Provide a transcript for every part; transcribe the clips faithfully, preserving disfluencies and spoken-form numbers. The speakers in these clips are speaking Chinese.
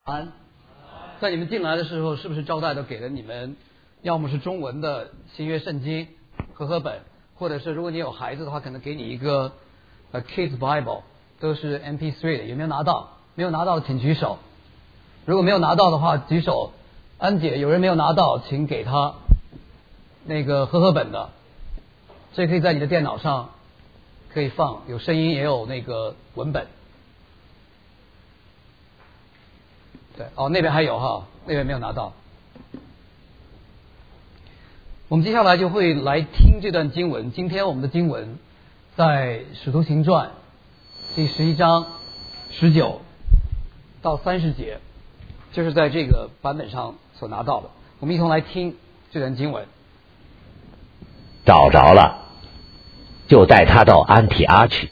安，在你们进来的时候，是不是招待都给了你们，要么是中文的新约圣经和合本，或者是如果你有孩子的话，可能给你一个呃 Kids Bible， 都是 M P 三 的，有没有拿到？没有拿到请举手。如果没有拿到的话，举手。安姐，有人没有拿到，请给他那个和合本的，这可以在你的电脑上可以放，有声音也有那个文本。对，哦，那边还有哈，那边没有拿到。我们接下来就会来听这段经文。今天我们的经文在《使徒行传》第十一章十九到三十节，就是在这个版本上所拿到的。我们一同来听这段经文。 找着了，就带他到安提阿去。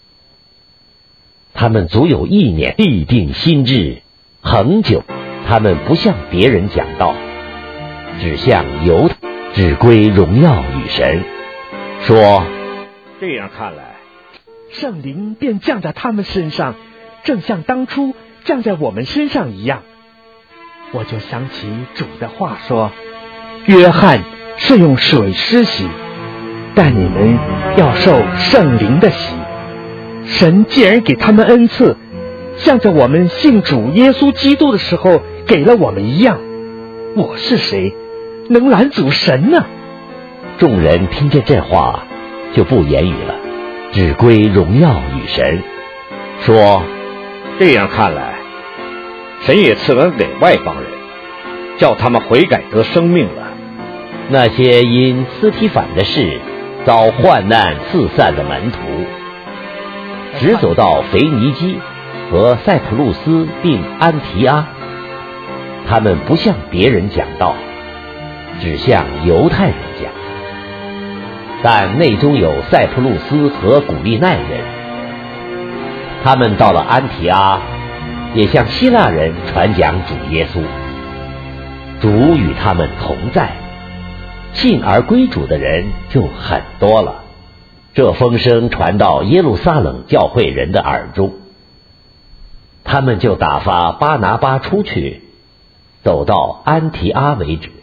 他们足有一年，立定心志，恒久。他们不向别人讲道，只向犹太，只归荣耀与神，说： 这样看来，圣灵便降在他们身上，正像当初降在我们身上一样。我就想起主的话说，约翰是用水施洗，但你们要受圣灵的洗。神既然给他们恩赐，像在我们信主耶稣基督的时候给了我们一样，我是谁能拦阻神呢？ 众人听见这话就不言语了，只归荣耀与神，说： 这样看来，神也赐恩给外邦人，叫他们悔改得生命了。 那些因斯提反的事遭患难四散的门徒，直走到腓尼基和塞浦路斯并安提阿。他们不向别人讲道，只向犹太人讲。但内中有塞浦路斯和古利奈人，他们到了安提阿，也向希腊人传讲主耶稣。主与他们同在，信而归主的人就很多了。这风声传到耶路撒冷教会人的耳中，他们就打发巴拿巴出去，走到安提阿为止。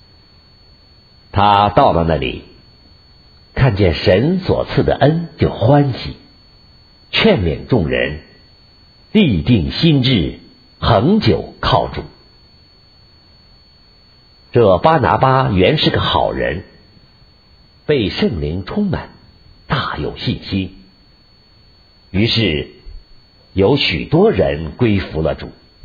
他到了那里，看见神所赐的恩，就欢喜，劝勉众人立定心志，恒久靠主。这巴拿巴原是个好人，被圣灵充满，大有信心，于是有许多人归服了主。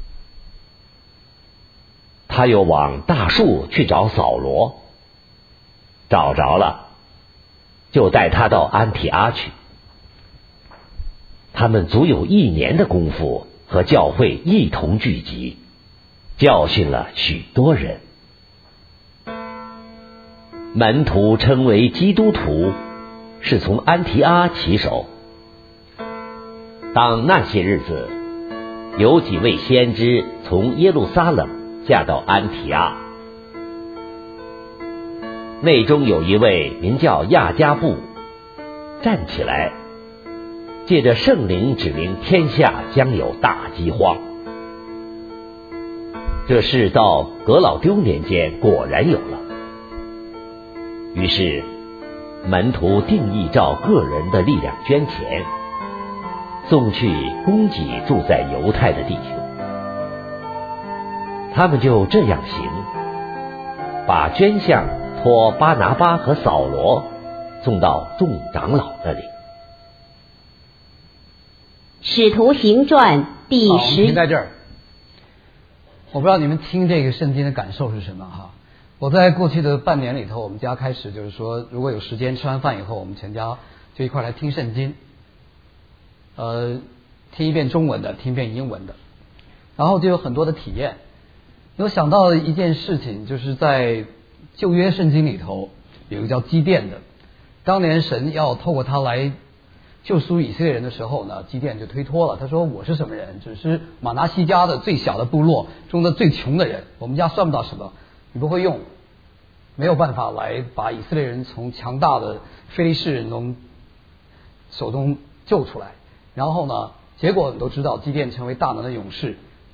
他又往大树去找扫罗，找着了，就带他到安提阿去。他们足有一年的功夫，和教会一同聚集，教训了许多人。门徒称为基督徒，是从安提阿起手。当那些日子，有几位先知从耶路撒冷下到安提阿，内中有一位名叫亚加布，站起来，借着圣灵指明天下将有大饥荒。这事到革老丢年间果然有了。于是门徒定义照个人的力量捐钱，送去供给住在犹太的弟兄。他们就这样行，把捐项托巴拿巴和扫罗送到众长老那里。 使徒行传第好， 十。 停在这儿。我不知道你们听这个圣经的感受是什么哈。我在过去的半年里头，我们家开始就是说，如果有时间吃完饭以后，我们全家就一块来听圣经，呃，听一遍中文的，听一遍英文的，然后就有很多的体验。有想到一件事情，就是在旧约圣经里头有一个叫基甸的，当年神要透过他来救赎以色列人的时候呢，基甸就推脱了，他说我是什么人？只是马拿西家的最小的部落中的最穷的人，我们家算不到什么，你不会用，没有办法来把以色列人从强大的非利士人中手中救出来。然后呢，结果你都知道，基甸成为大能的勇士，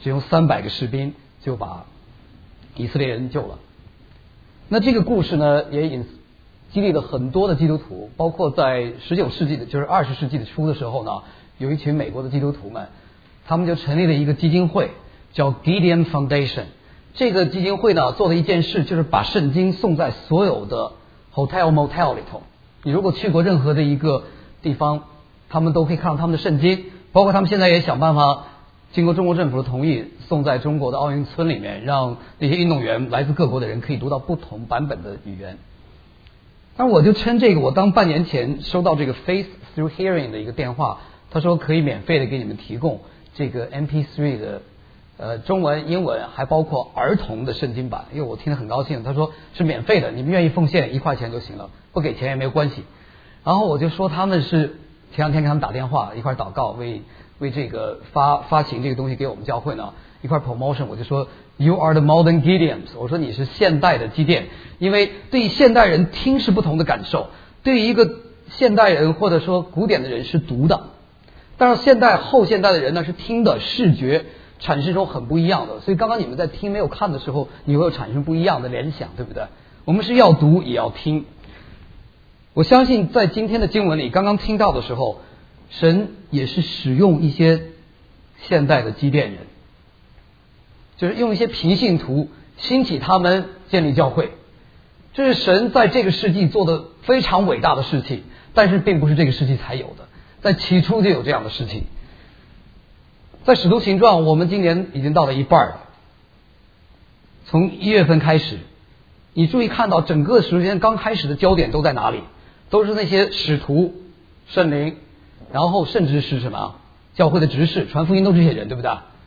只用三百个士兵就把以色列人救了。那这个故事呢，也引激励了很多的基督徒，包括在十九世纪的，就是二十世纪的初的时候呢，有一群美国的基督徒们，他们就成立了一个基金会，叫 Gideon Foundation。这个基金会呢，做的一件事就是把圣经送在所有的 hotel motel 里头。你如果去过任何的一个地方，他们都可以看到他们的圣经，包括他们现在也想办法经过中国政府的同意，送在中国的奥运村里面，让那些运动员来自各国的人可以读到不同版本的语言。但我就称这个，我当半年前收到这个 Faith Through Hearing 的一个电话，他说可以免费的给你们提供这个 M P 三 的呃中文、英文，还包括儿童的圣经版。因为我听得很高兴，他说是免费的，你们愿意奉献一块钱就行了，不给钱也没有关系。然后我就说他们是前两天给他们打电话一块祷告，为为这个发发行这个东西给我们教会呢一块 promotion， 我就说 You are the modern Gideons， 我说你是现代的基甸，因为对于现代人听是不同的感受，对于一个现代人或者说古典的人是读的，但是现代后现代的人呢是听的，视觉产生一种很不一样的，所以刚刚你们在听没有看的时候，你会有产生不一样的联想，对不对？我们是要读也要听。我相信在今天的经文里刚刚听到的时候，神也是使用一些现代的基甸人，就是用一些平信徒兴起他们建立教会，这是神在这个世纪做的非常伟大的事情，但是并不是这个世纪才有的，在起初就有这样的事情。在使徒行传我们今年已经到了一半了，从一月份开始，你注意看到整个使徒行传刚开始的焦点都在哪里？都是那些使徒、圣灵，然后甚至是什么教会的执事、传福音，都是这些人，对不对？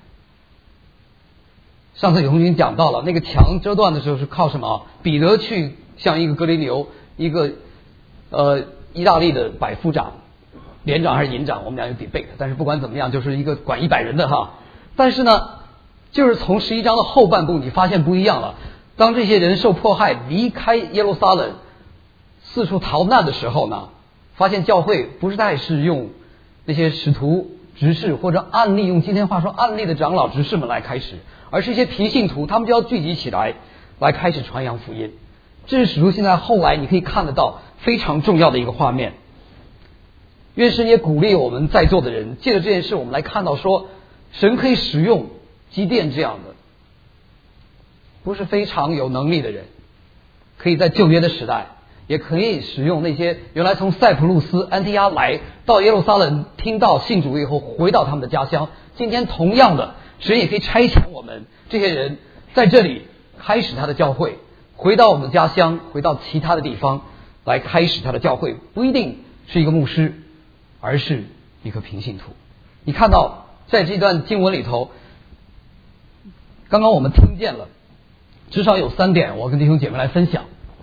上次有同学讲到了，那个墙遮断的时候是靠什么？彼得去向一个格林牛，一个呃意大利的百夫长，连长还是营长，我们俩有 debate， 但是不管怎么样，就是一个管一百人的哈。但是呢，就是从十一章的后半部，你发现不一样了。当这些人受迫害，离开耶路撒冷，四处逃难的时候呢，发现教会不是再是用那些使徒、执事或者案例，用今天话说案例的长老、执事们来开始，而是一些平信徒，他们就要聚集起来，来开始传扬福音。这是使徒现在后来你可以看得到非常重要的一个画面。愿神也鼓励我们在座的人，借着这件事，我们来看到说，神可以使用基甸这样的不是非常有能力的人，可以在旧约的时代，也可以使用那些原来从塞浦路斯、安提阿来到耶路撒冷听到信主以后回到他们的家乡。今天同样的，神也可以差遣我们这些人在这里开始他的教会，回到我们家乡，回到其他的地方来开始他的教会，不一定是一个牧师，而是一个平信徒。你看到在这段经文里头，刚刚我们听见了至少有三点，我跟弟兄姐妹来分享。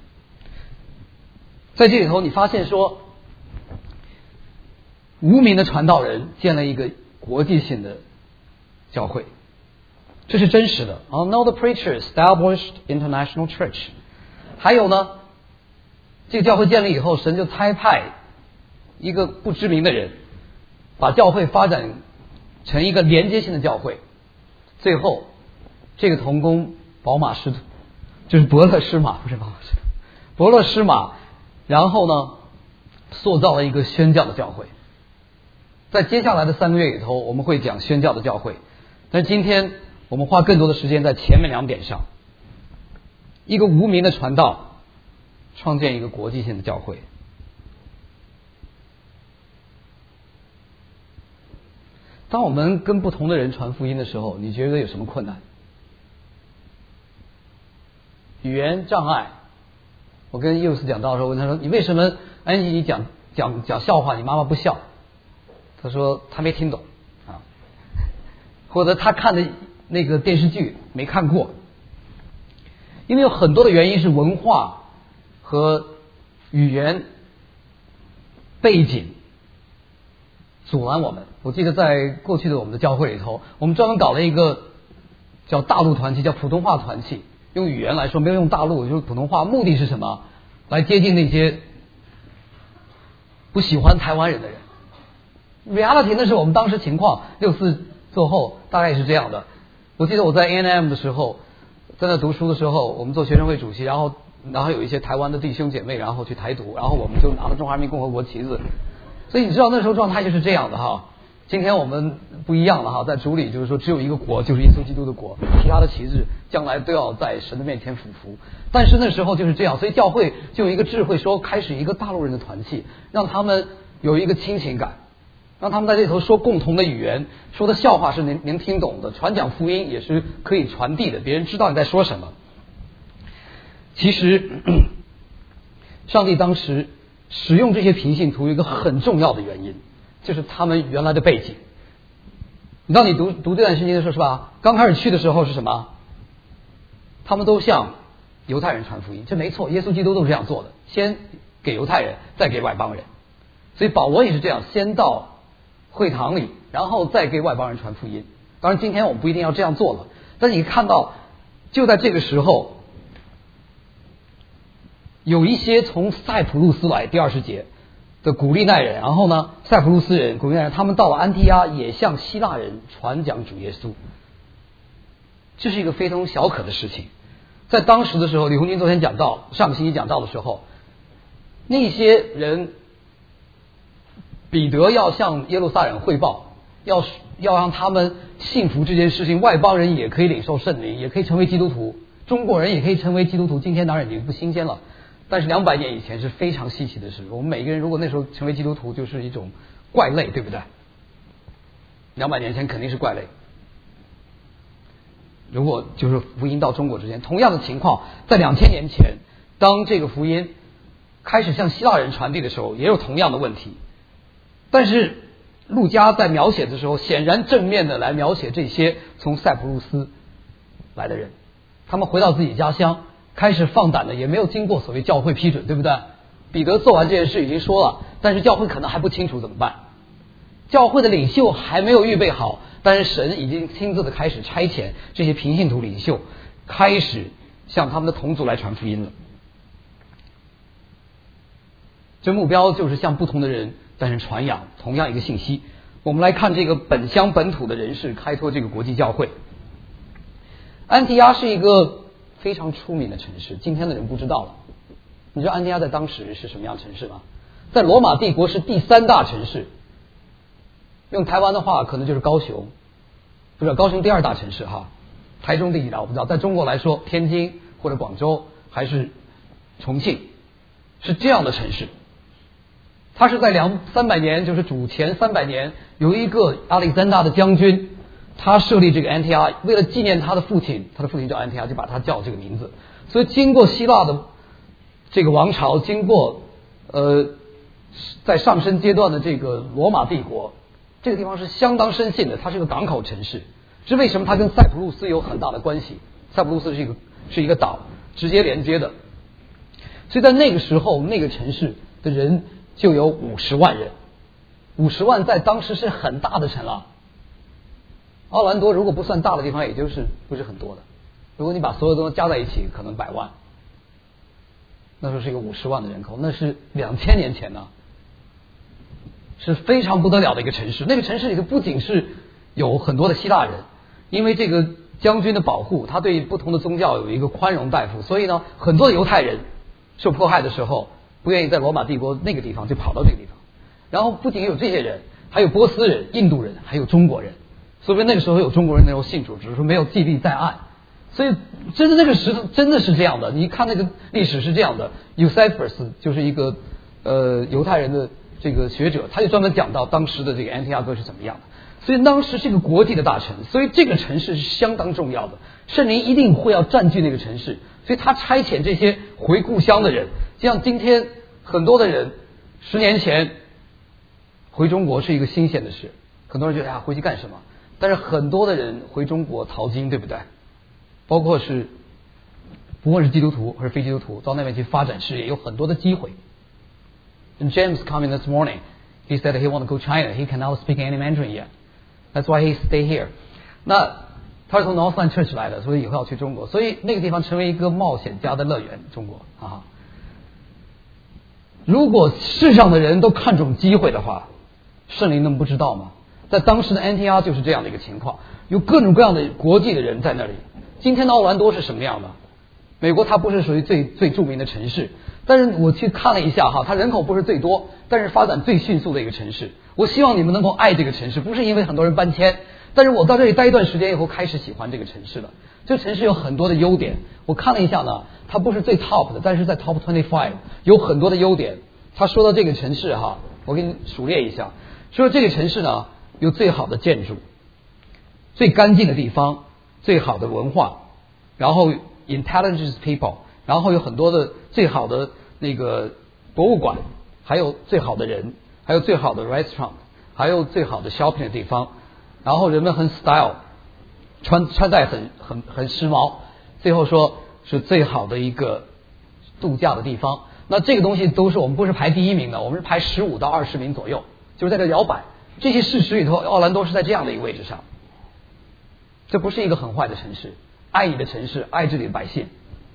在这里头你发现说，无名的传道人建了一个国际性的教会，这是真实的。Oh, no, the preacher established international church。 还有呢，这个教会建立以后，神就差派一个不知名的人，把教会发展成一个连接性的教会。最后这个同工宝马师徒，就是伯乐师马，不是宝马师徒，伯乐师马，然后呢塑造了一个宣教的教会。在接下来的三个月里头，我们会讲宣教的教会，但是今天我们花更多的时间在前面两点上。一个无名的传道创建一个国际性的教会。当我们跟不同的人传福音的时候，你觉得有什么困难？语言障碍。我跟幼师讲到的时候，问他说：“你为什么安琪你讲讲讲笑话，你妈妈不笑？”他说他没听懂啊，或者他看的那个电视剧没看过。因为有很多的原因是文化和语言背景阻拦我们。我记得在过去的我们的教会里头，我们专门搞了一个叫大陆团契，叫普通话团契。用语言来说，没有用大陆，就是普通话。目的是什么？来接近那些不喜欢台湾人的人。reality 那是我们当时情况，六四之后大概也是这样的。 我记得我在 A and M 的时候，在那读书的时候，我们做学生会主席，然后然后有一些台湾的弟兄姐妹，然后去台独，然后我们就拿了中华人民共和国旗子。所以你知道那时候状态就是这样的哈。今天我们不一样了哈，在主里就是说只有一个国，就是耶稣基督的国，其他的旗帜将来都要在神的面前俯伏。但是那时候就是这样，所以教会就有一个智慧说，开始一个大陆人的团契，让他们有一个亲情感，让他们在这头说共同的语言，说的笑话是您您听懂的，传讲福音也是可以传递的，别人知道你在说什么。其实上帝当时使用这些平信徒有一个很重要的原因，就是他们原来的背景。你知道你读读这段圣经的时候是吧？刚开始去的时候是什么？他们都向犹太人传福音，这没错，耶稣基督都是这样做的，先给犹太人，再给外邦人。所以保罗也是这样，先到会堂里，然后再给外邦人传福音。当然今天我们不一定要这样做了，但是你看到就在这个时候，有一些从塞浦路斯来，第二十节的古利奈人，然后呢，塞浦路斯人、古利奈人，他们到了安提阿，也向希腊人传讲主耶稣。这是一个非同小可的事情。在当时的时候，李红军昨天讲到，上个星期讲到的时候，那些人，彼得要向耶路撒冷汇报，要要让他们信服这件事情，外邦人也可以领受圣灵，也可以成为基督徒，中国人也可以成为基督徒。今天当然已经不新鲜了。但是两百年以前是非常稀奇的事，我们每个人如果那时候成为基督徒，就是一种怪类，对不对？两百年前肯定是怪类。如果就是福音到中国之间，同样的情况，在两千年前，当这个福音开始向希腊人传递的时候，也有同样的问题。但是路加在描写的时候，显然正面的来描写这些从塞浦路斯来的人，他们回到自己家乡。开始放胆的，也没有经过所谓教会批准，对不对？彼得做完这件事已经说了，但是教会可能还不清楚怎么办。教会的领袖还没有预备好，但是神已经亲自的开始差遣这些平信徒领袖，开始向他们的同族来传福音了。这目标就是向不同的人，但是传扬同样一个信息。我们来看这个本乡本土的人士开拓这个国际教会。安提阿是一个非常出名的城市，今天的人不知道了。你知道安提阿在当时是什么样的城市吗？在罗马帝国是第三大城市，用台湾的话可能就是高雄，不是高雄第二大城市哈，台中第几大我不知道。在中国来说，天津或者广州还是重庆，是这样的城市。它是在两三百年，就是主前三百年，有一个亚历山大的将军。他设立这个安提阿，为了纪念他的父亲，他的父亲叫安提阿，就把他叫这个名字。所以经过希腊的这个王朝，经过呃在上升阶段的这个罗马帝国，这个地方是相当深信的，它是一个港口城市。这为什么它跟塞浦路斯有很大的关系？塞浦路斯是一个是一个岛，直接连接的。所以在那个时候，那个城市的人就有五十万人，五十万在当时是很大的城了。奥兰多如果不算大的地方，也就是不是很多的。如果你把所有东西加在一起，可能百万。那时候是一个五十万的人口，那是两千年前呢，是非常不得了的一个城市。那个城市里头不仅是有很多的希腊人，因为这个将军的保护，他对不同的宗教有一个宽容待付，所以呢，很多的犹太人受迫害的时候，不愿意在罗马帝国那个地方，就跑到这个地方。然后不仅有这些人，还有波斯人、印度人，还有中国人。所以那个时候有中国人那时候信主，只是说没有记录在案。所以真的那个时真的是这样的，你看那个历史是这样的。Eusebius 就是一个呃犹太人的这个学者，他就专门讲到当时的这个安提阿哥是怎么样的。所以当时是一个国际的大城，所以这个城市是相当重要的，圣灵一定会要占据那个城市，所以他差遣这些回故乡的人，就像今天很多的人十年前回中国是一个新鲜的事，很多人觉得啊回去干什么？但是很多的人回中国淘金，对不对？包括是不论是基督徒还是非基督徒，到那边去发展事业有很多的机会。And James coming this morning, he said he want to go China. He cannot speak any Mandarin yet. That's why he stay here. 那他是从 Northland Church 来的，所以以后要去中国，所以那个地方成为一个冒险家的乐园。中国啊，如果世上的人都看重机会的话，圣灵能不知道吗？在当时的安提阿就是这样的一个情况， 有各种各样的国际的人在那里。今天的奥兰多是什么样的？美国它不是属于最最著名的城市，但是我去看了一下哈，它人口不是最多，但是发展最迅速的一个城市。我希望你们能够爱这个城市，不是因为很多人搬迁，但是我到这里待一段时间以后开始喜欢这个城市了。这个城市有很多的优点，我看了一下呢，它不是最 top 的，但是在 top 二十五 有很多的优点。他说到这个城市哈，我给你数列一下，说这个城市呢有最好的建筑，最干净的地方，最好的文化，然后 intelligent people， 然后有很多的最好的那个博物馆，还有最好的人，还有最好的 restaurant， 还有最好的 shopping 的地方，然后人们很 style， 穿穿戴很很很时髦，最后说是最好的一个度假的地方。那这个东西都是我们不是排第一名的，我们是排十五到二十名左右，就是在这摇摆。这些事实里头，奥兰多是在这样的一个位置上。这不是一个很坏的城市，爱你的城市，爱这里的百姓。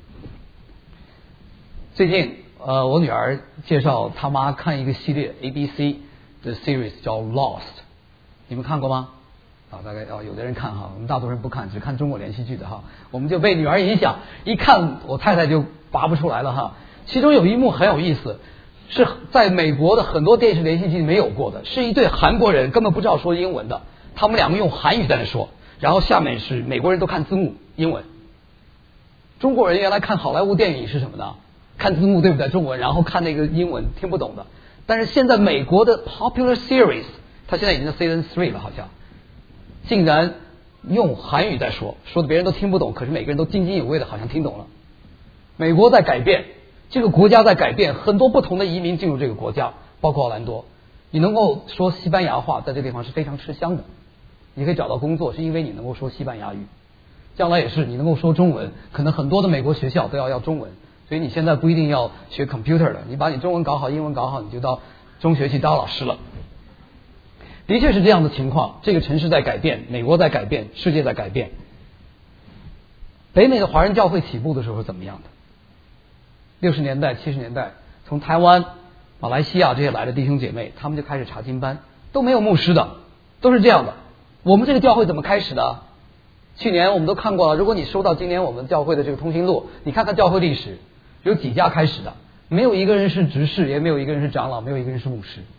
最近呃，我女儿介绍她妈看一个系列 A B C 的 series 叫 Lost， 你们看过吗？啊，大概哦，有的人看哈，我们大多数人不看，只看中国连续剧的哈。我们就被女儿影响，一看我太太就拔不出来了哈。其中有一幕很有意思，是在美国的很多电视连续剧没有过的，是一对韩国人根本不知道说英文的，他们两个用韩语在那说，然后下面是美国人都看字幕英文。中国人原来看好莱坞电影是什么呢？看字幕对不对？中文，然后看那个英文听不懂的。但是现在美国的 popular series， 它现在已经在 season three 了，好像竟然用韩语在说，说的别人都听不懂，可是每个人都津津有味的，好像听懂了。美国在改变，这个国家在改变，很多不同的移民进入这个国家，包括奥兰多。你能够说西班牙话，在这个地方是非常吃香的。你可以找到工作，是因为你能够说西班牙语。将来也是，你能够说中文，可能很多的美国学校都要要中文，所以你现在不一定要学 computer 了，你把你中文搞好，英文搞好，你就到中学去当老师了。的确是这样的情况，这个城市在改变，美国在改变，世界在改变。北美的华人教会起步的时候是怎么样的？六十年代、七十年代，从台湾、马来西亚这些来的弟兄姐妹，他们就开始查经班，都没有牧师的，都是这样的。我们这个教会怎么开始的？去年我们都看过了，如果你收到今年我们教会的这个通讯录，你看看教会历史，有几家开始的，没有一个人是执事，也没有一个人是长老，没有一个人是牧师。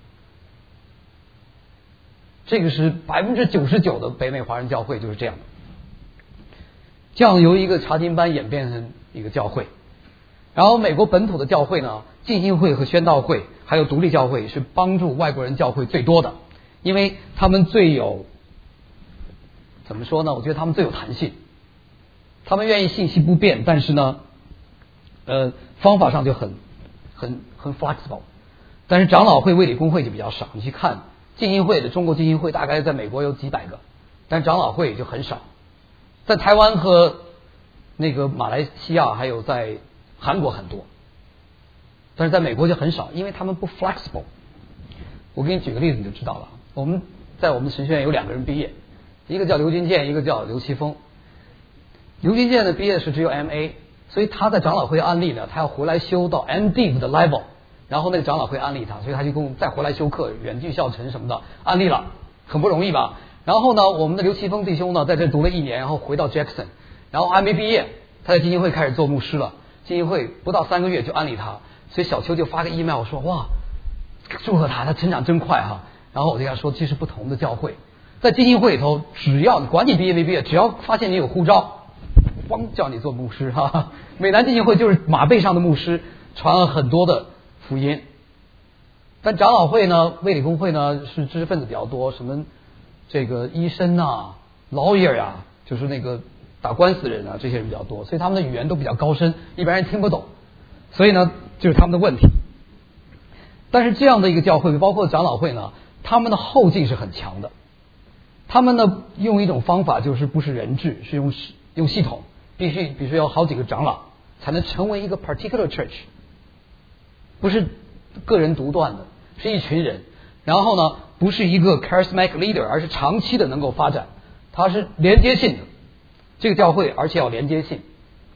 这个是百分之九十九的北美华人教会就是这样的，这样由一个查经班演变成一个教会。然后美国本土的教会呢，浸信会和宣道会还有独立教会是帮助外国人教会最多的，因为他们最有怎么说呢？我觉得他们最有弹性，他们愿意信息不变，但是呢，呃，方法上就很很很 flexible。但是长老会、卫理公会就比较少，你去看浸信会的中国浸信会大概在美国有几百个，但长老会就很少。在台湾和那个马来西亚还有在韩国很多，但是在美国就很少，因为他们不 flexible。我给你举个例子你就知道了。我们在我们神学院有两个人毕业，一个叫刘金健，一个叫刘奇峰。刘金健的毕业是只有 M A， 所以他在长老会案例呢，他要回来修到 M Div 的 level， 然后那个长老会案例他，所以他就跟我们再回来修课，远距校程什么的案例了，很不容易吧。然后呢，我们的刘奇峰弟兄呢在这读了一年，然后回到 Jackson， 然后还没毕业，他在基金会开始做牧师了。基金会不到三个月就安利他，所以小邱就发个 email 说哇，祝贺他，他成长真快哈。然后我就跟他说，这是不同的教会，在基金会里头，只要管你毕业没毕业，只要发现你有护照，光叫你做牧师哈。美南基金会就是马背上的牧师，传了很多的福音。但长老会呢，卫理公会呢是知识分子比较多，什么这个医生啊、lawyer 啊，就是那个打官司的人啊，这些人比较多，所以他们的语言都比较高深，一般人听不懂，所以呢，就是他们的问题。但是这样的一个教会，包括长老会呢，他们的后劲是很强的。他们呢，用一种方法，就是不是人治，是用用系统，必须必须有好几个长老才能成为一个 particular church， 不是个人独断的，是一群人。然后呢，不是一个 charismatic leader， 而是长期的能够发展，它是连接性的。这个教会而且要连接性，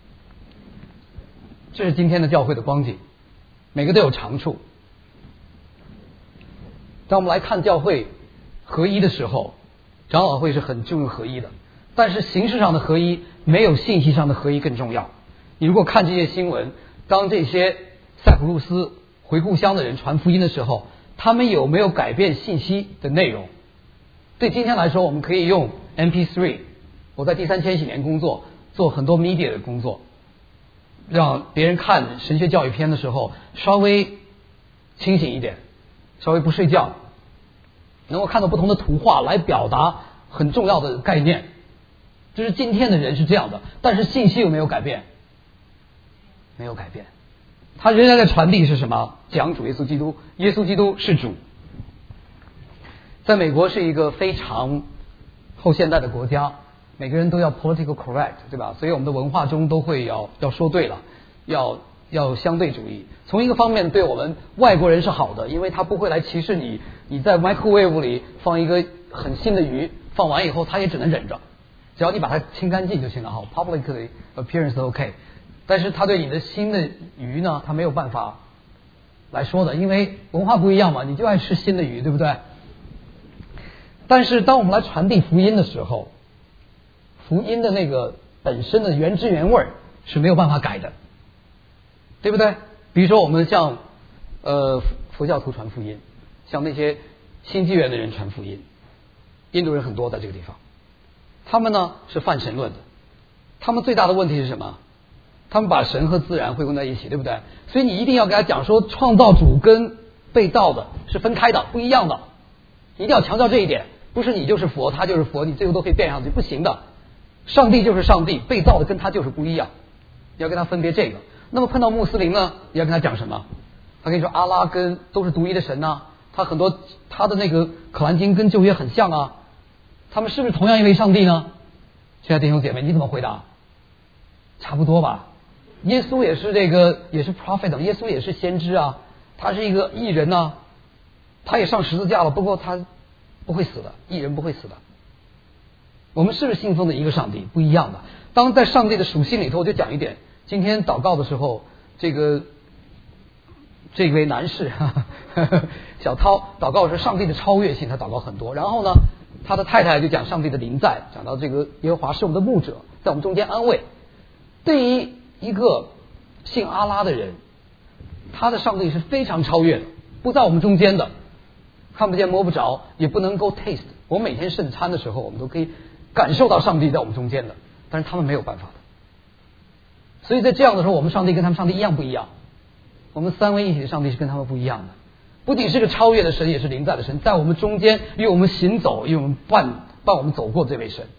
这是今天的教会的光景，每个都有长处。当我们来看教会合一的时候， 长老会是很注重合一的，但是形式上的合一没有信息上的合一更重要。你如果看这些新闻，当这些塞浦路斯回故乡的人传福音的时候，他们有没有改变信息的内容？对今天来说，我们可以用 M P 三， 我在第三千禧年工作，做很多 media 的工作，让别人看神学教育片的时候稍微清醒一点，稍微不睡觉，能够看到不同的图画来表达很重要的概念。就是今天的人是这样的，但是信息有没有改变？没有改变，他仍然在传递是什么？讲主耶稣基督，耶稣基督是主。在美国是一个非常后现代的国家，每个人都要 political correct， 对吧？所以我们的文化中都会要要说对了，要要相对主义。从一个方面对我们外国人是好的，因为他不会来歧视你。你在 microwave 里放一个很新的鱼，放完以后他也只能忍着，只要你把它清干净就行了。好 ，publicly appearance 都 OK。但是他对你的新的鱼呢，他没有办法来说的，因为文化不一样嘛，你就爱吃新的鱼，对不对？但是当我们来传递福音的时候，福音的那个本身的原汁原味是没有办法改的，对不对？比如说我们像呃佛教徒传福音，像那些新纪元的人传福音，印度人很多在这个地方，他们呢是泛神论的，他们最大的问题是什么？他们把神和自然汇混在一起，对不对？所以你一定要给他讲说，创造主跟被造的是分开的，不一样的，一定要强调这一点。不是你就是佛，他就是佛，你最后都可以变上去，不行的。上帝就是上帝，被造的跟他就是不一样，你要跟他分别这个。那么碰到穆斯林呢，你要跟他讲什么？他跟你说阿拉跟都是独一的神啊，他很多他的那个可兰经跟旧约很像啊，他们是不是同样一位上帝呢？亲爱的弟兄姐妹，你怎么回答？差不多吧。耶稣也是这个，也是 prophet， 耶稣也是先知啊，他是一个义人啊，他也上十字架了，不过他不会死的，义人不会死的。我们是不是信奉的一个上帝？不一样的。当在上帝的属性里头，我就讲一点。今天祷告的时候，这个这位男士哈哈小涛祷告是上帝的超越性，他祷告很多。然后呢，他的太太就讲上帝的临在，讲到这个耶和华是我们的牧者，在我们中间安慰。对于一个信阿拉的人，他的上帝是非常超越的，不在我们中间的，看不见摸不着，也不能够 taste。我们每天圣餐的时候，我们都可以感受到上帝在我们中间的，但是他们没有办法的。所以在这样的时候，我们上帝跟他们上帝一样不一样？我们三位一体的上帝是跟他们不一样的，不仅是个超越的神，也是临在的神，在我们中间与我们行走，与我们伴伴我们走过这位神。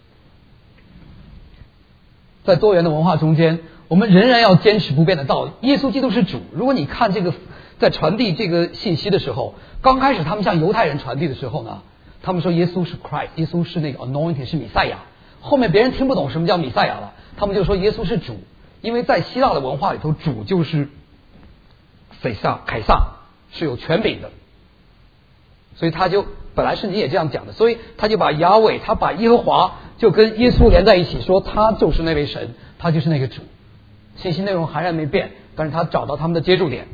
在多元的文化中间，我们仍然要坚持不变的道理，耶稣基督是主。如果你看这个在传递这个信息的时候，刚开始他们向犹太人传递的时候呢，他们说耶稣是 Christ， 耶稣是那个 anointed， 是弥赛亚。后面别人听不懂什么叫弥赛亚了，他们就说耶稣是主，因为在希腊的文化里头，主就是斐萨凯撒，是有权柄的，所以他就本来圣经也这样讲的，所以他就把亚伟，他把耶和华就跟耶稣连在一起，说他就是那位神，他就是那个主。信息内容还然没变，但是他找到他们的接触点。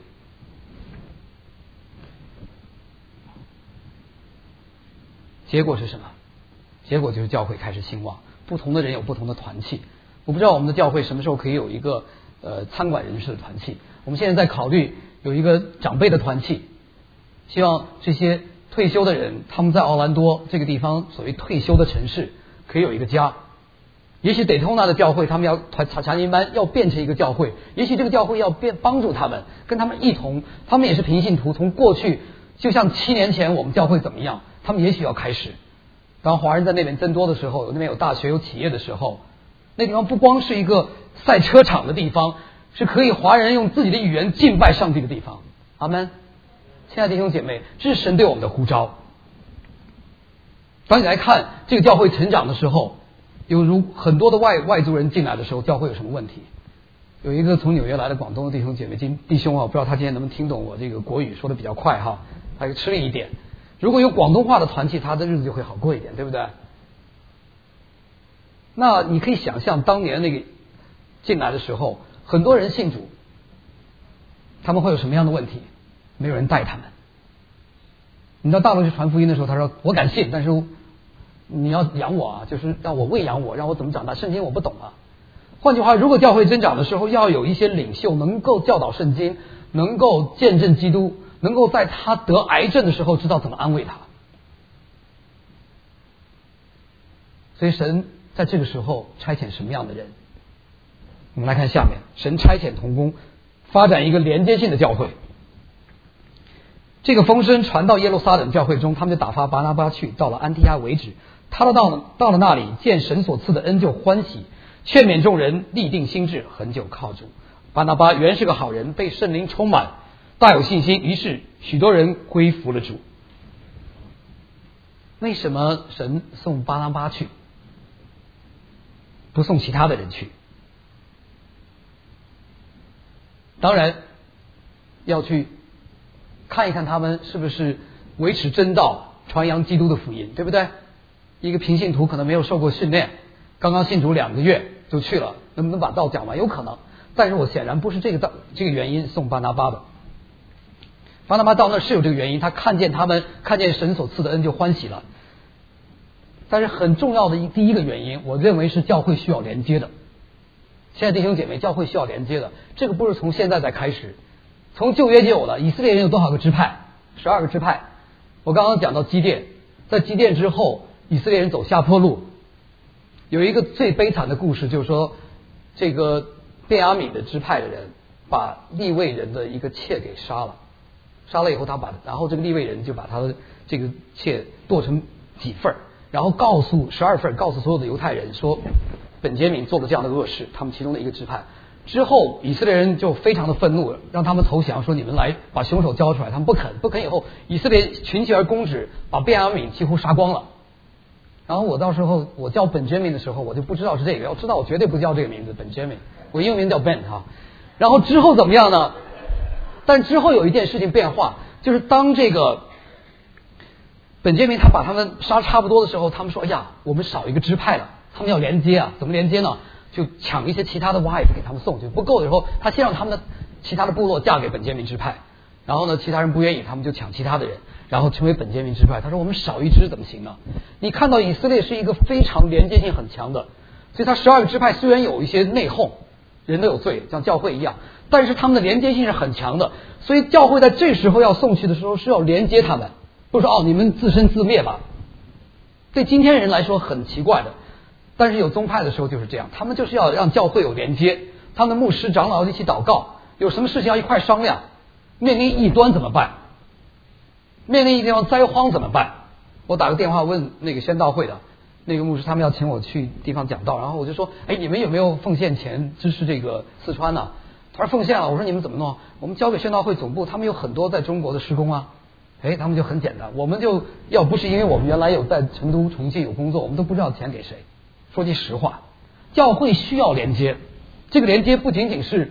结果是什么？结果就是教会开始兴旺，不同的人有不同的团契。我不知道我们的教会什么时候可以有一个呃餐馆人士的团契。我们现在在考虑有一个长辈的团契，希望这些退休的人，他们在奥兰多这个地方所谓退休的城市可以有一个家。也许得通纳的教会他们要团查查经班要变成一个教会，也许这个教会要变帮助他们，跟他们一同，他们也是平信徒，从过去就像七年前我们教会怎么样，他们也许要开始。当华人在那边增多的时候，那边有大学有企业的时候，那地方不光是一个赛车场的地方，是可以华人用自己的语言敬拜上帝的地方。阿们。亲爱的弟兄姐妹，这是神对我们的呼召。当你来看这个教会成长的时候，有如很多的外外族人进来的时候，教会有什么问题？有一个从纽约来的广东的弟兄姐妹，今弟兄啊，我不知道他今天能不能听懂我这个国语说的比较快哈，他吃力一点。如果有广东话的团契，他的日子就会好过一点，对不对？那你可以想象当年那个进来的时候，很多人信主，他们会有什么样的问题？没有人带他们。你到大陆去传福音的时候，他说我敢信，但是你要养我啊，就是让我喂养我，让我怎么长大。圣经我不懂啊。换句话，如果教会增长的时候，要有一些领袖能够教导圣经，能够见证基督，能够在他得癌症的时候知道怎么安慰他。所以神在这个时候差遣什么样的人？我们来看下面，神差遣同工，发展一个连接性的教会。这个风声传到耶路撒冷教会中，他们就打发巴拿巴去，到了安提阿为止。他到了到了那里，见神所赐的恩就欢喜，劝勉众人立定心志，恒久靠主。巴拿巴原是个好人，被圣灵充满，大有信心，于是许多人归服了主。为什么神送巴拿巴去，不送其他的人去？当然要去看一看他们是不是维持真道，传扬基督的福音，对不对？一个平信徒可能没有受过训练，刚刚信主两个月就去了，能不能把道讲完？有可能，但是我显然不是这个道这个原因送巴拿巴的。巴拿巴到那是有这个原因，他看见他们，看见神所赐的恩就欢喜了。但是很重要的一第一个原因，我认为是教会需要连接的。现在弟兄姐妹，教会需要连接的，这个不是从现在才开始，从旧约就有了。以色列人有多少个支派？十二个支派。我刚刚讲到基甸，在基甸之后，以色列人走下坡路。有一个最悲惨的故事，就是说这个便雅悯的支派的人把利未人的一个妾给杀了，杀了以后他把，然后这个利未人就把他的这个妾剁成几份，然后告诉十二份，告诉所有的犹太人说，本杰明做了这样的恶事，他们其中的一个支派。之后以色列人就非常的愤怒，让他们投降，说你们来把凶手交出来，他们不肯，不肯以后，以色列群起而攻之，把便雅悯几乎杀光了。然后我到时候我叫本杰明的时候，我就不知道是这个，要知道我绝对不叫这个名字本杰明，我英文名叫 Ben 哈。然后之后怎么样呢？但之后有一件事情变化，就是当这个本杰明他把他们杀差不多的时候，他们说哎呀，我们少一个支派了，他们要连接啊，怎么连接呢？就抢一些其他的 wife 给他们送去，不够的时候，他先让他们的其他的部落嫁给本杰明支派，然后呢，其他人不愿意，他们就抢其他的人，然后成为本杰明支派。他说我们少一支怎么行呢？你看到以色列是一个非常连接性很强的，所以他十二个支派虽然有一些内讧，人都有罪，像教会一样，但是他们的连接性是很强的，所以教会在这时候要送去的时候是要连接他们，不是说哦你们自生自灭吧。对今天人来说很奇怪的，但是有宗派的时候就是这样，他们就是要让教会有连接，他们的牧师长老一起祷告，有什么事情要一块商量，面临异端怎么办，面临一地方灾荒怎么办。我打个电话问那个宣道会的那个牧师，他们要请我去地方讲道，然后我就说哎，你们有没有奉献钱支持这个四川呢？他说奉献了。我说你们怎么弄？我们交给宣道会总部，他们有很多在中国的施工啊。哎，他们就很简单，我们就要不是因为我们原来有在成都重庆有工作，我们都不知道钱给谁。说句实话，教会需要连接，这个连接不仅仅是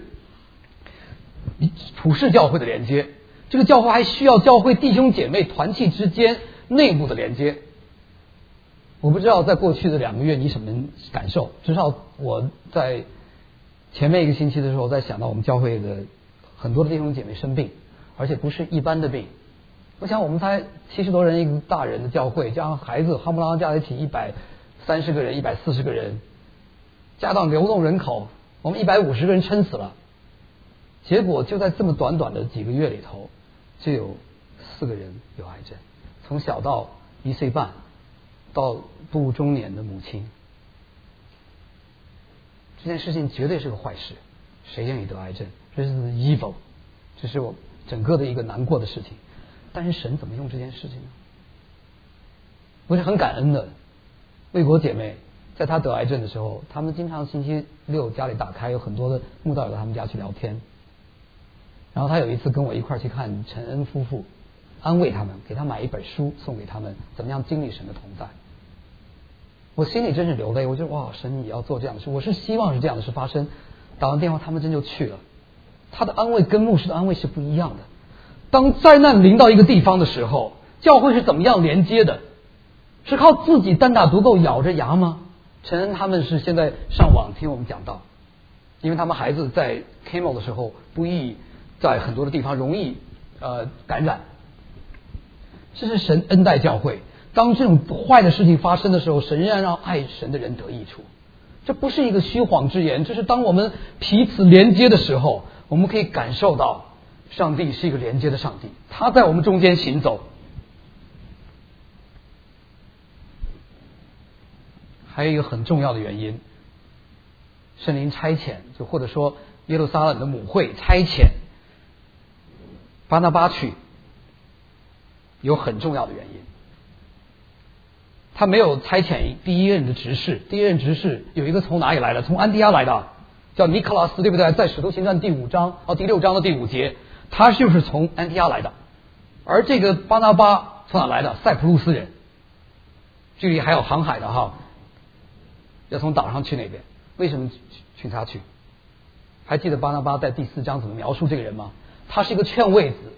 普世教会的连接，这个教会还需要教会弟兄姐妹团契之间内部的连接。我不知道在过去的两个月你什么感受，至少我在前面一个星期的时候，在想到我们教会的很多的弟兄姐妹生病，而且不是一般的病。我想我们才七十多人一个大人的教会，加上孩子夯不啷当加在一起一百三十个人，一百四十个人，加上流动人口，我们一百五十个人撑死了。结果就在这么短短的几个月里头，就有四个人有癌症，从小到一岁半到步入中年的母亲。这件事情绝对是个坏事，谁愿意得癌症？这是 evil， 这是我整个的一个难过的事情。但是神怎么用这件事情呢？我是很感恩的。卫国姐妹在她得癌症的时候，他们经常星期六家里打开，有很多的慕道友到他们家去聊天。然后她有一次跟我一块去看陈恩夫妇，安慰他们，给他买一本书送给他们，怎么样经历神的同在。我心里真是流泪，我觉得哇，神你要做这样的事，我是希望是这样的事发生。打完电话他们真就去了。他的安慰跟牧师的安慰是不一样的。当灾难临到一个地方的时候，教会是怎么样连接的？是靠自己单打独斗咬着牙吗？陈恩他们是现在上网听我们讲道，因为他们孩子在 chemo 的时候不易在很多的地方容易呃感染。这是神恩待教会， 当这种坏的事情发生的时候，神仍然让爱神的人得益处。这不是一个虚谎之言，这是当我们彼此连接的时候，我们可以感受到上帝是一个连接的上帝，他在我们中间行走。还有一个很重要的原因，圣灵差遣，就或者说耶路撒冷的母会差遣巴拿巴去，有很重要的原因。他没有差遣第一任的执事，第一任执事有一个从哪里来的？从安提阿来的，叫尼克拉斯，对不对？在使徒行传第五章哦第六章的第五节，他就是从安提阿来的。而这个巴拿巴从哪来的？塞浦路斯人，距离还有航海的哈，要从岛上去那边。为什么请他去？还记得巴拿巴在第四章怎么描述这个人吗？他是一个劝慰子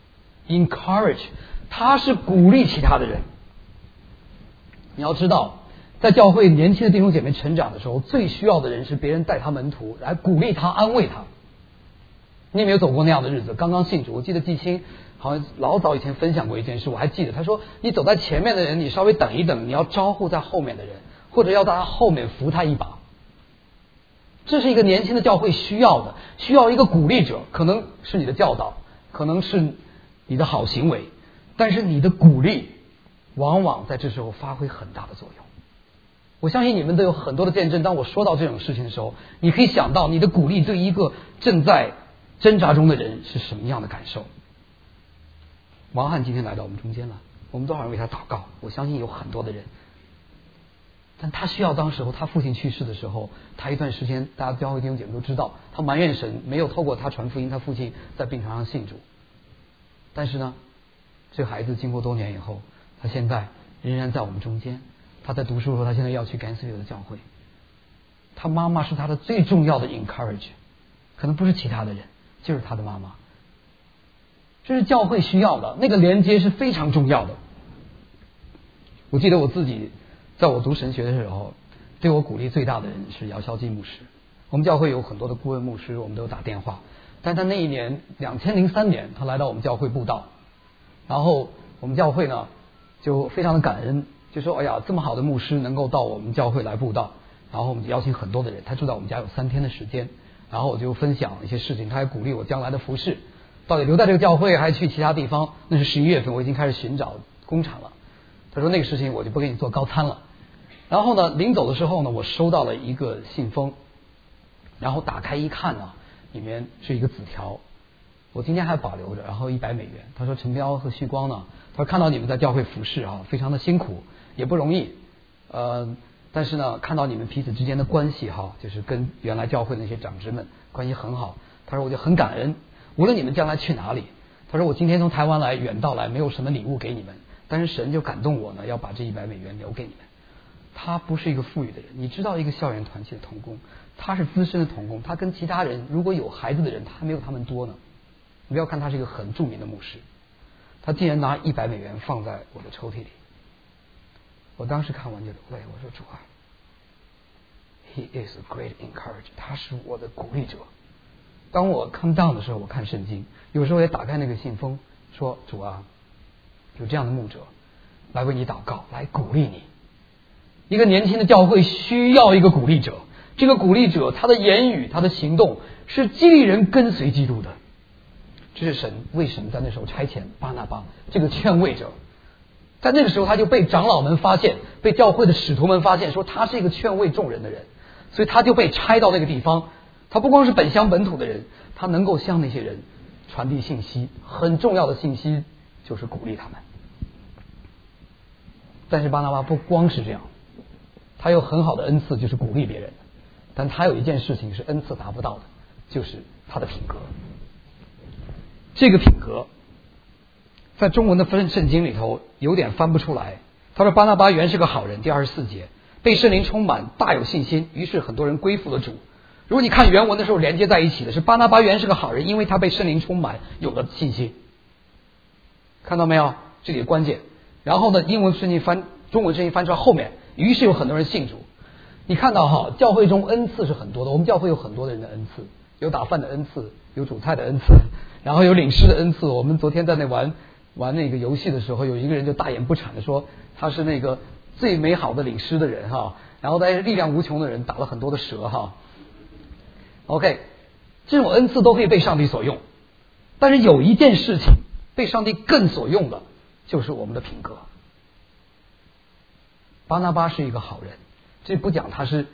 ，encourage， 他是鼓励其他的人。你要知道，在教会年轻的弟兄姐妹成长的时候，最需要的人是别人带他门徒来鼓励他、安慰他。你有没有走过那样的日子？刚刚信主，我记得季青好像老早以前分享过一件事，我还记得他说，你走在前面的人，你稍微等一等，你要招呼在后面的人，或者要在他后面扶他一把。这是一个年轻的教会需要的，需要一个鼓励者，可能是你的教导，可能是你的好行为，但是你的鼓励往往在这时候发挥很大的作用。我相信你们都有很多的见证，当我说到这种事情的时候，你可以想到你的鼓励对一个正在挣扎中的人是什么样的感受。王翰今天来到我们中间了，我们多少人为他祷告，我相信有很多的人，但他需要当时候他父亲去世的时候，他一段时间大家教会弟兄姐妹都知道，他埋怨神没有透过他传福音，他父亲在病床上信主。但是呢，这个孩子经过多年以后，他现在仍然在我们中间。他在读书的时候，他现在要去 Gainesville 的教会。他妈妈是他的最重要的 encourage， 可能不是其他的人，就是他的妈妈。这是教会需要的，那个连接是非常重要的。我记得我自己在我读神学的时候，对我鼓励最大的人是姚肖基牧师。我们教会有很多的顾问牧师，我们都有打电话。但他那一年两千零三年，他来到我们教会布道，然后我们教会呢就非常的感恩，就说哎呀，这么好的牧师能够到我们教会来布道，然后我们就邀请很多的人。他住在我们家有三天的时间，然后我就分享一些事情，他还鼓励我将来的服事，到底留在这个教会还去其他地方。那是十一月份，我已经开始寻找工厂了。他说那个事情我就不给你做高餐了。然后呢，临走的时候呢，我收到了一个信封，然后打开一看呢，里面是一个纸条，我今天还保留着，然后一百美元。他说陈彪和旭光呢，他说看到你们在教会服事啊，非常的辛苦，也不容易，呃，但是呢，看到你们彼此之间的关系哈，就是跟原来教会的那些长职们关系很好。他说我就很感恩，无论你们将来去哪里，他说我今天从台湾来远道来，没有什么礼物给你们，但是神就感动我呢，要把这一百美元留给你们。他不是一个富裕的人，你知道一个校园团契的同工，他是资深的同工，他跟其他人如果有孩子的人，他还没有他们多呢。你不要看他是一个很著名的牧师，他竟然拿一百美元放在我的抽屉里。我当时看完就流泪，我说主啊 ，He is a great encourager， 他是我的鼓励者。当我 come down 的时候，我看圣经，有时候也打开那个信封，说主啊，有这样的牧者来为你祷告，来鼓励你。一个年轻的教会需要一个鼓励者，这个鼓励者他的言语他的行动是激励人跟随基督的。这是神为什么在那时候差遣巴拿巴这个劝慰者，在那个时候他就被长老们发现，被教会的使徒们发现，说他是一个劝慰众人的人，所以他就被差到那个地方。他不光是本乡本土的人，他能够向那些人传递信息，很重要的信息就是鼓励他们。但是巴拿巴不光是这样，他有很好的恩赐，就是鼓励别人，但他有一件事情是恩赐达不到的，就是他的品格。这个品格在中文的圣经里头有点翻不出来。他说巴拿巴原是个好人，第二十四节，被圣灵充满，大有信心，于是很多人归附了主。如果你看原文的时候连接在一起的是巴拿巴原是个好人，因为他被圣灵充满，有了信心。看到没有？这里的关键。然后呢，英文圣经翻中文圣经翻出来后面，于是有很多人信主。你看到哈，教会中恩赐是很多的，我们教会有很多的人的恩赐，有打饭的恩赐，有煮菜的恩赐，然后有领诗的恩赐。我们昨天在那玩玩那个游戏的时候，有一个人就大言不惭的说他是那个最美好的领诗的人哈，然后在力量无穷的人打了很多的蛇哈。OK， 这种恩赐都可以被上帝所用，但是有一件事情被上帝更所用的，就是我们的品格。巴拿巴是一个好人，这不讲他是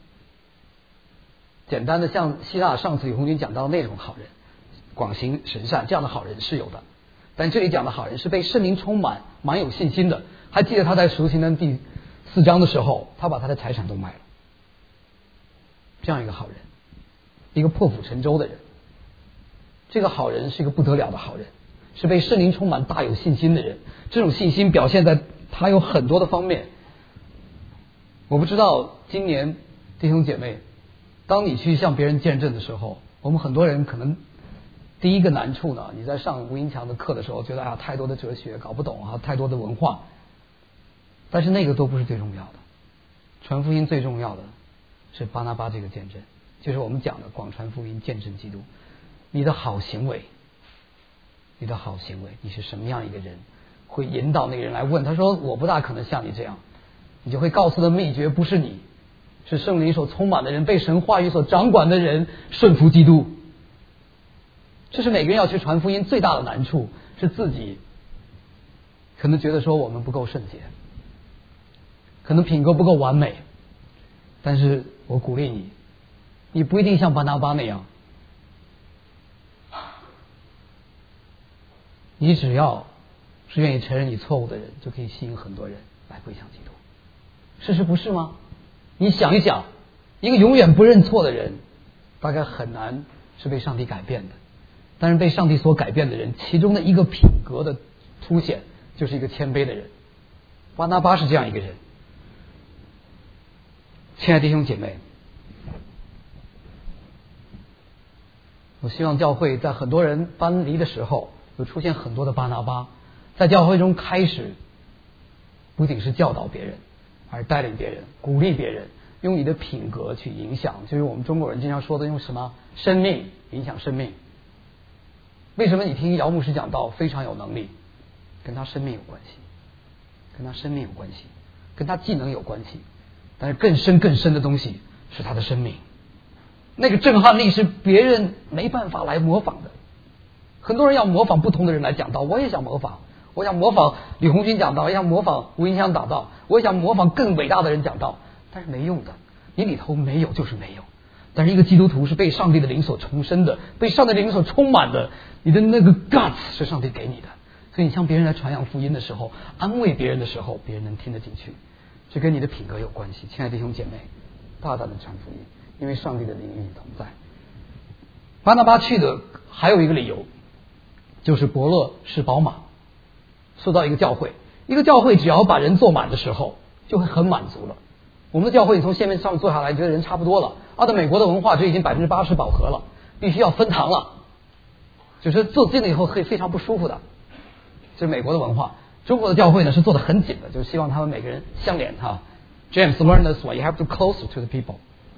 简单的像希腊上次李红军讲到那种好人，广行神善这样的好人是有的，但这里讲的好人是被圣灵充满，蛮有信心的。还记得他在使徒行传第四章的时候，他把他的财产都卖了，这样一个好人，一个破釜沉舟的人。这个好人是一个不得了的好人，是被圣灵充满大有信心的人。这种信心表现在他有很多的方面。我不知道今年弟兄姐妹，当你去向别人见证的时候，我们很多人可能第一个难处呢，你在上吴英强的课的时候觉得啊，太多的哲学搞不懂啊，太多的文化，但是那个都不是最重要的。传福音最重要的是巴拿巴这个见证，就是我们讲的广传福音，见证基督。你的好行为，你的好行为，你是什么样一个人，会引导那个人来问，他说我不大可能像你这样，你就会告诉的秘诀不是你，是圣灵所充满的人，被神话语所掌管的人顺服基督。这是每个人要去传福音最大的难处，是自己可能觉得说我们不够圣洁，可能品格不够完美，但是我鼓励你，你不一定像巴拿巴那样，你只要是愿意承认你错误的人，就可以吸引很多人来归向基督。事实不是吗？你想一想，一个永远不认错的人，大概很难是被上帝改变的。但是被上帝所改变的人，其中的一个品格的凸显，就是一个谦卑的人。巴拿巴是这样一个人。亲爱的弟兄姐妹，我希望教会在很多人搬离的时候，有出现很多的巴拿巴，在教会中开始不仅是教导别人，而带领别人，鼓励别人，用你的品格去影响，就是我们中国人经常说的用什么生命影响生命。为什么你听姚牧师讲道非常有能力？跟他生命有关系，跟他生命有关系，跟他技能有关系，但是更深更深的东西是他的生命。那个震撼力是别人没办法来模仿的。很多人要模仿不同的人来讲道，我也想模仿，我想模仿李红军讲道，也想模仿吴英香讲道，我也想模仿更伟大的人讲道，但是没用的，你里头没有就是没有。但是一个基督徒是被上帝的灵所重生的，被上帝的灵所充满的，你的那个 guts 是上帝给你的。所以你向别人来传扬福音的时候，安慰别人的时候，别人能听得进去，这跟你的品格有关系。亲爱的弟兄姐妹，大胆的传福音，因为上帝的灵与你同在。巴拿巴去的还有一个理由，就是伯乐是宝马。说到一个教会，一个教会只要把人坐满的时候，就会很满足了。我们的教会，你从线面上坐下来，觉得人差不多了。啊，在美国的文化，这已经百分之八十饱和了，必须要分堂了。就是坐近了以后会非常不舒服的，这是美国的文化。中国的教会呢是坐得很紧的，就是希望他们每个人相连哈。James learned this one, you have to be closer to the people.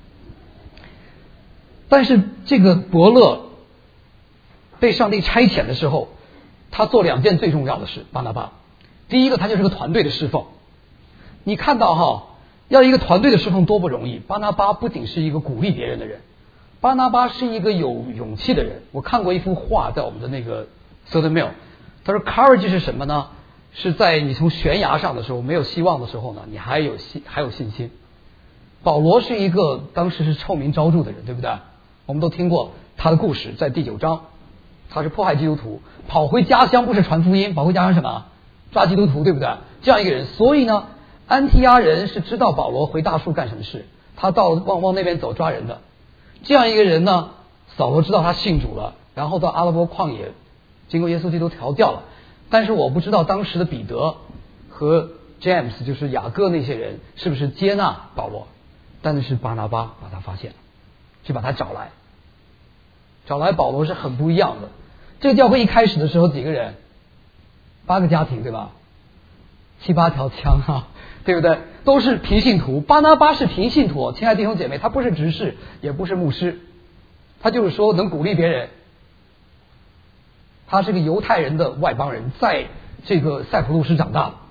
但是这个伯乐被上帝差遣的时候，他做两件最重要的事。巴拿巴，第一个，他就是个团队的侍奉。你看到哈，要一个团队的侍奉多不容易。巴拿巴不仅是一个鼓励别人的人，巴拿巴是一个有勇气的人。我看过一幅画，在我们的那个 Southern Mill， 他说 courage 是什么呢？是在你从悬崖上的时候没有希望的时候呢，你还有信还有信心。保罗是一个当时是臭名昭著的人，对不对？我们都听过他的故事，在第九章，他是迫害基督徒，跑回家乡不是传福音，跑回家乡什么？抓基督徒，对不对？这样一个人，所以呢，安提阿人是知道保罗回大数干什么事，他到往往那边走抓人的。这样一个人呢，扫罗知道他信主了，然后到阿拉伯旷野，经过耶稣基督调教了。但是我不知道当时的彼得和 James 就是雅各那些人是不是接纳保罗，但是巴拿巴把他发现了，去把他找来。找来保罗是很不一样的。这个教会一开始的时候几个人？八个家庭，对吧？七八条枪啊，对不对？都是平信徒。巴拿巴是平信徒，亲爱的弟兄姐妹，他不是执事，也不是牧师，他就是说能鼓励别人。 他是个犹太人的外邦人，在这个塞浦路斯长大的。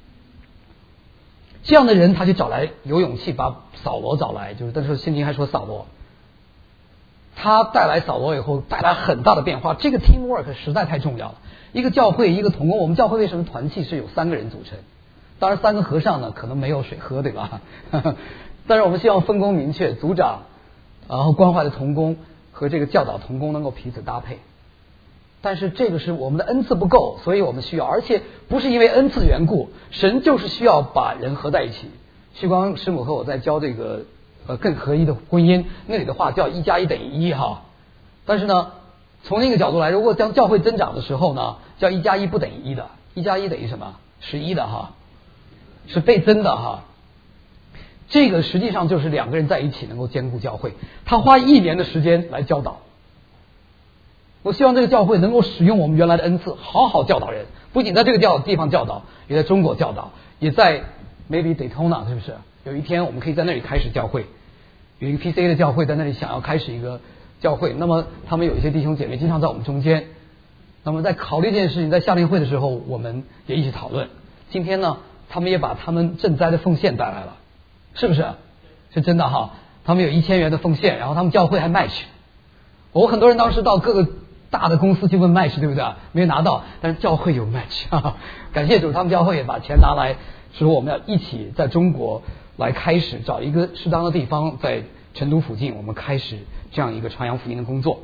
这样的人他就找来有勇气把扫罗找来，就是但是圣经还说扫罗，他带来扫罗以后带来很大的变化。这个 teamwork 实在太重要了。一个教会一个同工，我们教会为什么团契是有三个人组成？当然三个和尚呢可能没有水喝，对吧？但是我们希望分工明确，组长然后关怀的同工和这个教导同工能够彼此搭配。但是这个是我们的恩赐不够，所以我们需要，而且不是因为恩赐缘故，神就是需要把人合在一起。旭光师母和我在教这个呃更合一的婚姻，那里的话叫一加一等于一哈。但是呢，从那个角度来，如果当教会增长的时候呢，叫一加一不等于一的，一加一等于什么？十一的哈，是倍增的哈。这个实际上就是两个人在一起能够兼顾教会。他花一年的时间来教导。我希望这个教会能够使用我们原来的恩赐，好好教导人，不仅在这个教地方教导，也在中国教导，也在 maybe Daytona 是不是？有一天我们可以在那里开始教会，有一个 P C A 的教会在那里想要开始一个教会，那么他们有一些弟兄姐妹经常在我们中间，那么在考虑这件事情，在夏令会的时候我们也一起讨论。今天呢，他们也把他们赈灾的奉献带来了，是不是？是真的哈，他们有一千元的奉献，然后他们教会还match。我很多人当时到各个大的公司去问 match 对不对？没有拿到，但是教会有 match， 哈哈，感谢主，他们教会也把钱拿来，说我们要一起在中国来开始找一个适当的地方，在成都附近，我们开始这样一个传扬福音的工作。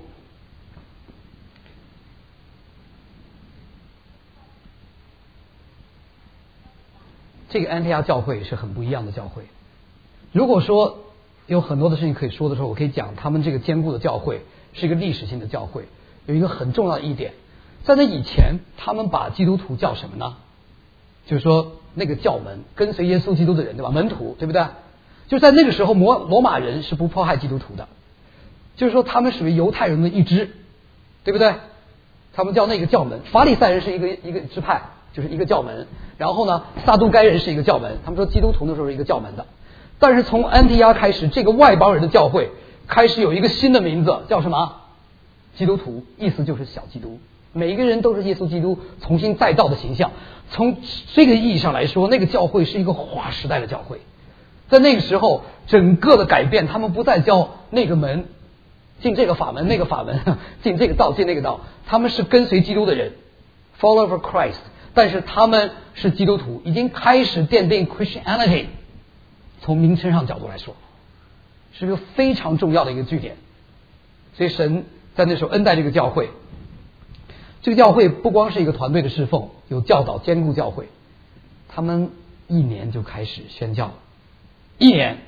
这个安提阿教会是很不一样的教会。如果说有很多的事情可以说的时候，我可以讲他们这个坚固的教会是一个历史性的教会。有一个很重要的一点，在那以前他们把基督徒叫什么呢？就是说那个教门，跟随耶稣基督的人，对吧？门徒，对不对？就在那个时候，罗罗马人是不迫害基督徒的，就是说他们属于犹太人的一支，对不对？他们叫那个教门。法利赛人是一个一个支派，就是一个教门。然后呢，撒都该人是一个教门。他们说基督徒那时候是一个教门的。但是从安提阿开始，这个外邦人的教会开始有一个新的名字，叫什么？基督徒，意思就是小基督。每一个人都是耶稣基督重新再造的形象。从这个意义上来说，那个教会是一个划时代的教会。在那个时候，整个的改变，他们不再叫那个门进这个法门那个法门，进这个道进那个道，他们是跟随基督的人 follower Christ， 但是他们是基督徒，已经开始奠定 Christianity。从名称上角度来说，是一个非常重要的一个据点。所以神在那时候恩待这个教会。这个教会不光是一个团队的侍奉，有教导兼顾教会，他们一年就开始宣教了。一年。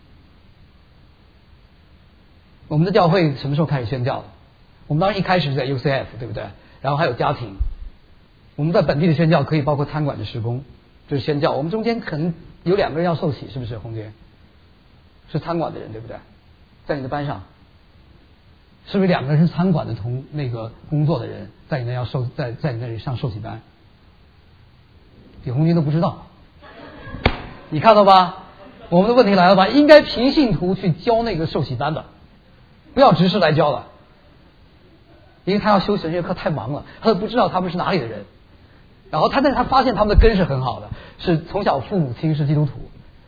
我们的教会什么时候开始宣教的？我们当然一开始是在 U C F， 对不对？然后还有家庭。我们在本地的宣教可以包括餐馆的施工，这是宣教。我们中间可能有两个人要受洗，是不是红姐？是餐馆的人，对不对？在你的班上，是不是两个人是餐馆的同那个工作的人，在你那要受在在你那里上受洗班？李红军都不知道，你看到吧？我们的问题来了吧？应该凭信徒去教那个受洗班的，不要执事来教了，因为他要修神学课太忙了，他都不知道他们是哪里的人。然后他但他发现他们的根是很好的，是从小父母亲是基督徒。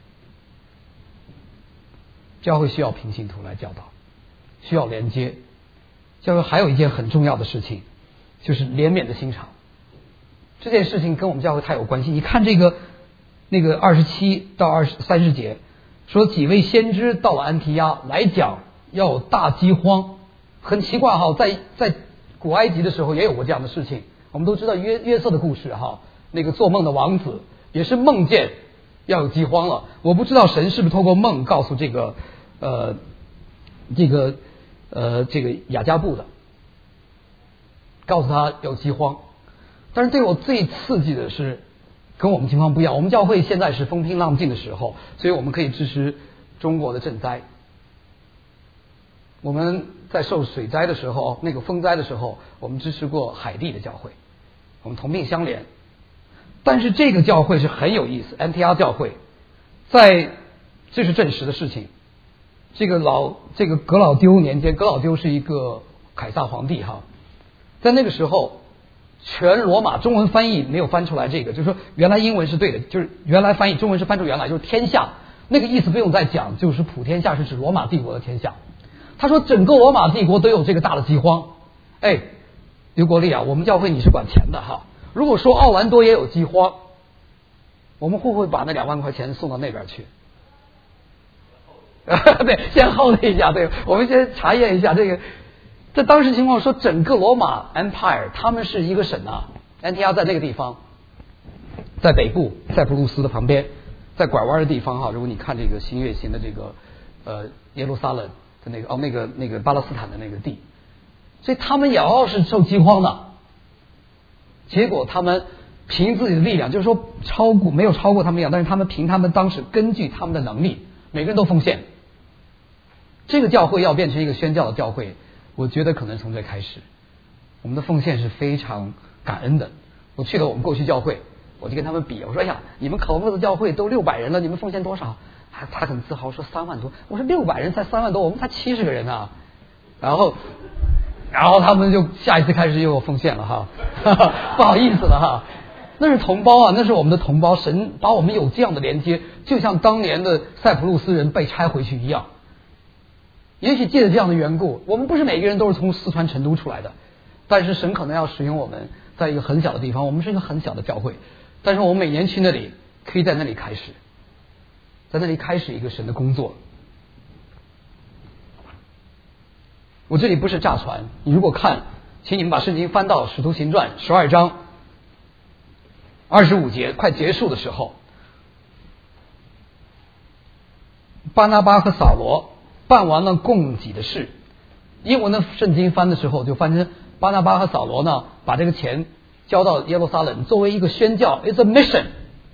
教会需要凭信徒来教导，需要连接。教会还有一件很重要的事情，就是怜悯的心肠。这件事情跟我们教会太有关系。你看这个那个二十七到二十三十节，说几位先知到了安提阿来讲要有大饥荒。很奇怪哈，在在古埃及的时候也有过这样的事情。我们都知道约约瑟的故事哈，那个做梦的王子也是梦见要有饥荒了。我不知道神是不是透过梦告诉这个呃这个呃这个雅加布的，告诉他有饥荒。但是对我最刺激的是，跟我们情况不一样。我们教会现在是风平浪静的时候，所以我们可以支持中国的赈灾。我们在受水灾的时候，那个风灾的时候，我们支持过海地的教会，我们同病相怜。但是这个教会是很有意思，安提阿教会，在这是真实的事情。这个老这个格老丢年间，格老丢是一个凯撒皇帝哈，在那个时候全罗马中文翻译没有翻出来这个，就是说原来英文是对的，就是原来翻译中文是翻出原来就是天下，那个意思不用再讲，就是普天下是指罗马帝国的天下。他说整个罗马帝国都有这个大的饥荒。哎，刘国立啊，我们教会你是管钱的哈，如果说奥兰多也有饥荒，我们会不会把那两万块钱送到那边去？对，先hold一下，对，我们先查验一下这个。在当时情况说，整个罗马 Empire 他们是一个省啊，安提阿在这个地方，在北部塞浦路斯的旁边，在拐弯的地方哈。如果你看这个新月形的这个呃耶路撒冷的那个哦那个那个巴勒斯坦的那个地，所以他们也要是受饥荒的。结果他们凭自己的力量，就是说超过没有超过他们一样，但是他们凭他们当时根据他们的能力，每个人都奉献。这个教会要变成一个宣教的教会，我觉得可能从这开始，我们的奉献是非常感恩的。我去了我们过去教会，我就跟他们比，我说哎呀，你们考沃的教会都六百人了，你们奉献多少？他他很自豪说三万多。我说六百人才三万多，我们才七十个人啊。然后，然后他们就下一次开始又奉献了哈，不好意思了哈。那是同胞啊，那是我们的同胞，神把我们有这样的连接，就像当年的塞浦路斯人被拆回去一样。也许借着这样的缘故，我们不是每个人都是从四川成都出来的，但是神可能要使用我们在一个很小的地方，我们是一个很小的教会，但是我们每年去那里，可以在那里开始，在那里开始一个神的工作。我这里不是诈传，你如果看，请你们把圣经翻到《使徒行传》十二章二十五节，快结束的时候，巴拿巴和扫罗办完了供给的事。英文的圣经翻的时候就翻成巴拿巴和扫罗呢，把这个钱交到耶路撒冷，作为一个宣教 ，it's a mission。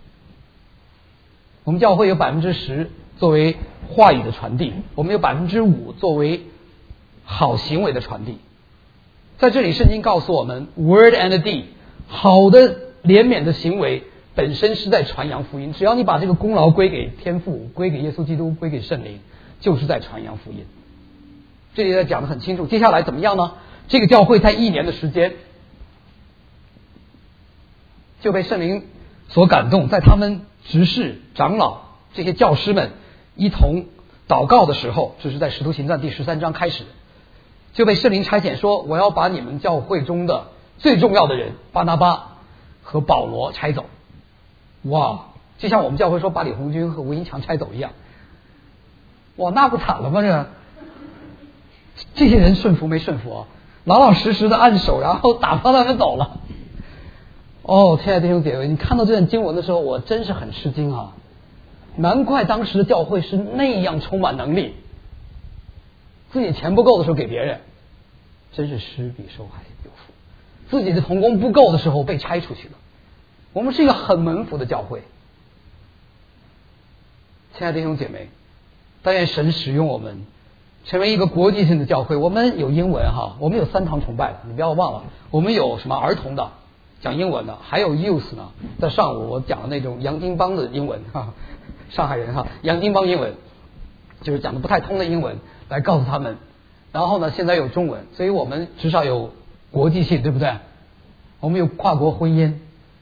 我们教会有百分之十作为话语的传递，我们有百分之五作为好行为的传递。在这里，圣经告诉我们 ，word and deed， 好的怜悯的行为本身是在传扬福音。只要你把这个功劳归给天父，归给耶稣基督，归给圣灵，就是在传扬福音。这里讲得很清楚。接下来怎么样呢？这个教会在一年的时间就被圣灵所感动，在他们执事、长老这些教师们一同祷告的时候，这是在使徒行传第十三章开始的，就被圣灵差遣说，我要把你们教会中的最重要的人巴拿巴和保罗拆走。哇，就像我们教会说把李红军和吴英强拆走一样。哇，那不惨了吗？这这些人顺服没顺服啊？老老实实的按手，然后打发他们走了。哦，亲爱的弟兄姐妹，你看到这段经文的时候，我真是很吃惊啊！难怪当时的教会是那样充满能力，自己钱不够的时候给别人，真是施比受还有福；自己的同工不够的时候被拆出去了。我们是一个很蒙福的教会，亲爱的弟兄姐妹，但愿神使用我们成为一个国际性的教会。我们有英文哈，我们有三堂崇拜的，你不要忘了。我们有什么儿童的讲英文的，还有 youth 呢，在上午我讲的那种洋泾浜的英文哈，上海人哈，洋泾浜英文就是讲的不太通的英文来告诉他们。然后呢，现在有中文，所以我们至少有国际性，对不对？我们有跨国婚姻。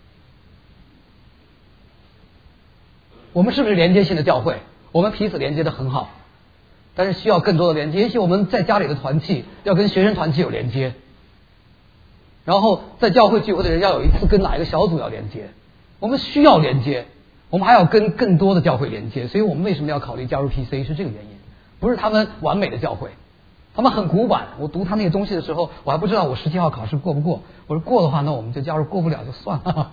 我们是不是连接性的教会？我们彼此连接的很好，但是需要更多的连接。也许我们在家里的团契要跟学生团契有连接，然后在教会聚会的人要有一次跟哪一个小组要连接。我们需要连接，我们还要跟更多的教会连接。所以我们为什么要考虑加入 P C 是这个原因，不是他们完美的教会，他们很古板。我读他那个东西的时候，我还不知道我十七号考试过不过。我说过的话，那我们就加入；过不了就算了。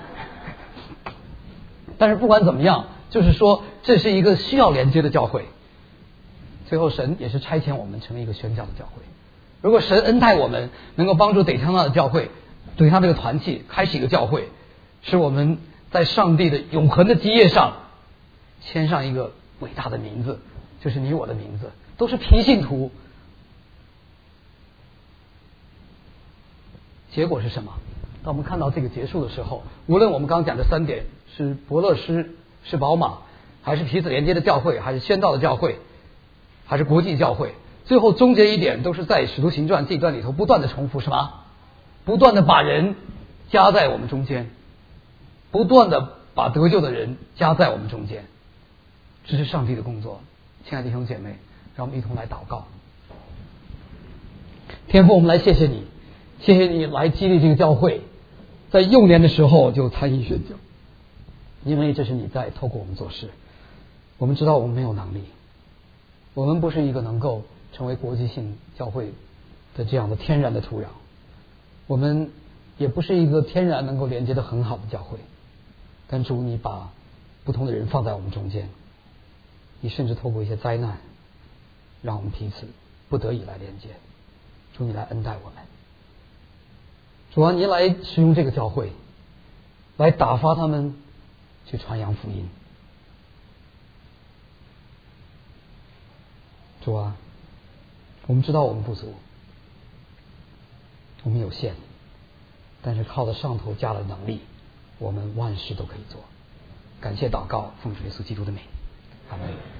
但是不管怎么样，就是说这是一个需要连接的教会。最后神也是差遣我们成为一个宣教的教会。如果神恩待我们，能够帮助得昌纳的教会，对他这个团契开始一个教会，使我们在上帝的永恒的基业上签上一个伟大的名字，就是你我的名字，都是平信徒。结果是什么？当我们看到这个结束的时候，无论我们刚刚讲的三点，是伯乐师，是宝马，还是彼此连接的教会，还是宣道的教会，还是国际教会，最后终结一点都是在使徒行传这一段里头不断的重复什么？不断的把人加在我们中间，不断的把得救的人加在我们中间，这是上帝的工作。亲爱的弟兄姐妹，让我们一同来祷告。天父，我们来谢谢你，谢谢你来激励这个教会，在幼年的时候就参与宣教，因为这是你在透过我们做事。我们知道我们没有能力，我们不是一个能够成为国际性教会的这样的天然的土壤，我们也不是一个天然能够连接的很好的教会。但主，你把不同的人放在我们中间，你甚至透过一些灾难，让我们彼此不得已来连接。主，你来恩待我们。主啊，你来使用这个教会，来打发他们去传扬福音。主啊，我们知道我们不足，我们有限，但是靠着上头加了能力，我们万事都可以做。感谢祷告，奉主耶稣基督的名，阿门。